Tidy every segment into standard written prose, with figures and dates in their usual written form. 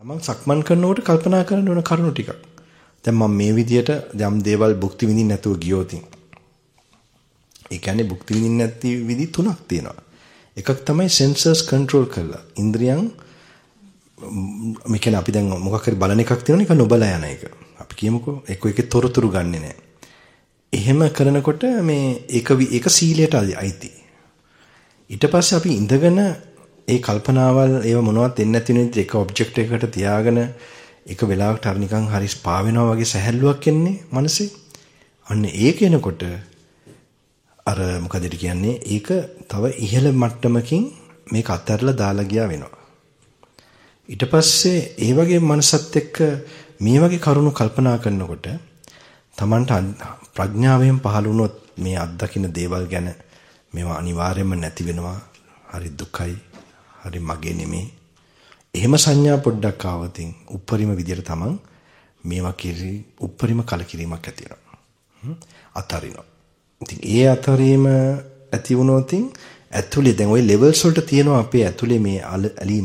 මම සක්මන් කරනකොට කල්පනා කරන්න ඕන කරුණු ටිකක්. දැන් මම මේ විදියට යම් දේවල් භුක්ති විඳින්න නැතුව ගියොත් ඒ කියන්නේ භුක්ති විඳින්න නැති විදි තුනක් තියෙනවා. එකක් තමයි සෙන්සර්ස් කන්ට්‍රෝල් කරලා. ඉන්ද්‍රියන් මේ කියන්නේ අපි දැන් මොකක් හරි බලන එකක් තියෙනවා ඒක නොබලා යන එක. අපි කියමුකෝ එකේ තොරතුරු ගන්නෙ නැහැ. එහෙම කරනකොට මේ ඒක සීලයට අයිති. ඊට පස්සේ අපි ඉඳගෙන ඒ කල්පනාවල් ඒව මොනවත් දෙන්නේ නැති වෙන එක ඔබ්ජෙක්ට් එකකට තියාගෙන එක වෙලාවකට අර නිකන් හරි ස්පා වෙනවා වගේ සැහැල්ලුවක් එන්නේ මනසේ. අන්න ඒක එනකොට අර මොකද කියන්නේ ඒක තව ඉහළ මට්ටමකින් මේක අත්හැරලා දාලා ගියා වෙනවා. ඊට පස්සේ ඒ වගේ මනසත් එක්ක මේ වගේ කරුණු කල්පනා කරනකොට Tamanට ප්‍රඥාවෙන් පහළ වුණොත් මේ අත්දකින්න දේවල් ගැන මේවා අනිවාර්යයෙන්ම නැති වෙනවා. හරි දුකයි. හරි මගේ නෙමේ. එහෙම සංඥා පොඩ්ඩක් ආවතින් උප්පරිම විදියට තමන් මේවා කිරි උප්පරිම කලකිරීමක් ඇති වෙනවා. අතරිනවා. ඉතින් ඒ අතරීම ඇති වුණොත් ඇතුලේ දැන් ওই ලෙවල්ස් වලට තියෙනවා අපේ ඇතුලේ මේ ඇලීම.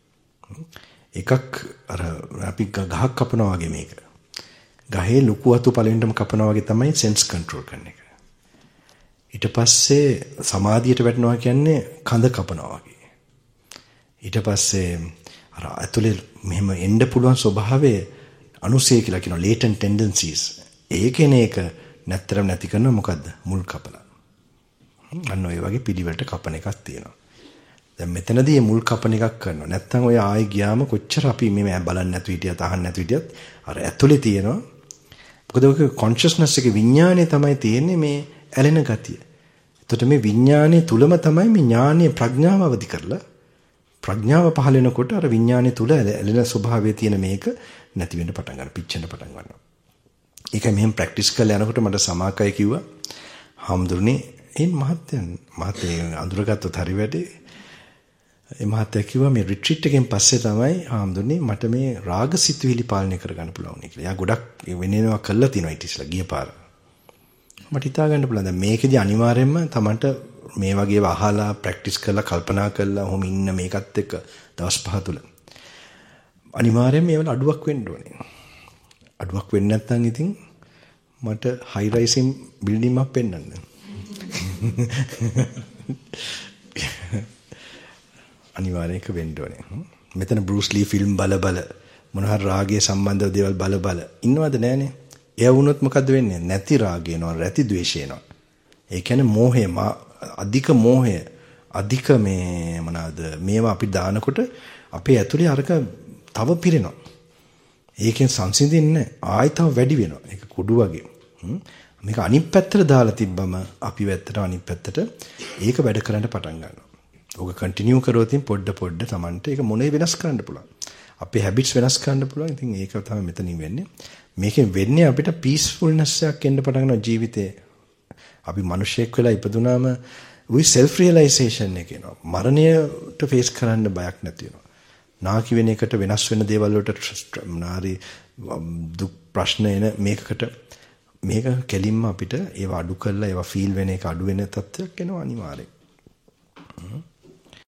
එකක් අර අපි ගහක් කපනවා වගේ මේක. ගහේ ලොකු අතු පළවෙනිටම කපනවා වගේ තමයි සෙන්ස් කන්ට්‍රෝල් කරන එක. ඊට පස්සේ සමාධියට වැටෙනවා කියන්නේ කඳ කපනවා වගේ. ඊට පස්සේ අර ඇතුලේ මෙහෙම එන්න පුළුවන් ස්වභාවය අනුසය කියලා කියනවා latent tendencies. ඒකේන එක නැත්තරම නැති කරන මොකද්ද? මුල් කපලා. අන්න ඔය වගේ පිළිවෙලට කපන එකක් තියෙනවා. දැන් මෙතනදී මුල් කපන එකක් කරනවා. නැත්තම් ඔය ආයෙ ගියාම කොච්චර අපි මේ බලන්නේ නැතු හිටියත් අහන්නේ නැතු හිටියත් අර ඇතුලේ තියෙනවා. මොකද ඔක කොන්ෂස්නස් එකේ විඥානය තමයි තියෙන්නේ මේ ඇලෙන ගතිය. එතකොට මේ විඥානයේ තුලම තමයි මේ ඥානීය ප්‍රඥාව අවදි කරලා ප්‍රඥාව පහළ වෙනකොට අර විඥානයේ තුල ඇලෙන ස්වභාවය තියෙන මේක නැති වෙන්න පටන් ගන්නවා. පිච්චෙන්න පටන් ගන්නවා. ඒකයි මෙහෙම ප්‍රැක්ටිස් කරලා යනකොට මට සමාකය කිව්වා හාමුදුරනේ මහත්තයා අඳුරගත්තොත් හරි වැඩේ. ඒ මහත්තයා කිව්වා මේ රිට්‍රීට් එකෙන් පස්සේ තමයි හාමුදුරනේ මට මේ රාග සිතුවිලි පාලනය කරගන්න පුළුවන් නේ කියලා. එයා ගොඩක් වෙනේනවා කළා තියෙනවා ඊට ඉස්සලා ගිය පාර. මට හිතා ගන්න පුළුවන් දැන් මේකෙදි අනිවාර්යයෙන්ම Tamanට මේ වගේ අහලා ප්‍රැක්ටිස් කරලා කල්පනා කරලා ඔහොම ඉන්න මේකත් එක්ක දවස් 5 තුල අනිවාර්යයෙන් මේවල අඩුවක් වෙන්න ඕනේ. අඩුවක් වෙන්නේ නැත්නම් ඉතින් මට හයි රයිසින් බිල්ඩින් එකක් පෙන්නන්න. අනිවාර්යයෙන් ඒක වෙන්න ඕනේ. මෙතන බෲස් ලී ෆිල්ම් බල මොන හරි රාගයේ සම්බන්ධව දේවල් බල ඉන්නවද නැහනේ. එයා වුණොත් මොකද්ද වෙන්නේ? නැති රාගය එනවා, නැති ද්වේෂය එනවා. ඒ කියන්නේ මෝහය, අධික මෝහය, අධික මේ මොනවාද මේවා අපි දානකොට අපේ ඇතුලේ අරක තව පිරෙනවා. ඒකෙන් සංසිඳින්නේ ආයෙ තව වැඩි වෙනවා. ඒක කුඩු වගේ. මේක අනිත් පැත්තට දාලා තිබ්බම අපි වැත්තට අනිත් පැත්තට ඒක වැඩ කරන්න පටන් ගන්නවා. ඕක කන්ටිනියු කරොත් පොඩ Tamanට ඒක මොනේ වෙනස් කරන්න පුළුවන්. අපේ හැබිට්ස් වෙනස් කරන්න පුළුවන්. ඉතින් ඒක තමයි මෙතනින් වෙන්නේ. මේකෙන් වෙන්නේ අපිට පීස්ෆුල්නස් එකක් එන්න පටන් ගන්නවා ජීවිතේ. අපි මිනිසෙක් වෙලා ඉපදුනාම we self realization එක එනවා. මරණයට ෆේස් කරන්න බයක් නැති වෙනවා. නාකි වෙන එකට වෙනස් වෙන දේවල් වලට නාරි දුක් ප්‍රශ්න එන මේකකට මේක කෙලින්ම අපිට ඒව අඩු කරලා ඒව ෆීල් වෙන එක අඩු වෙන තත්ත්වයක් එනවා අනිවාර්යයෙන්.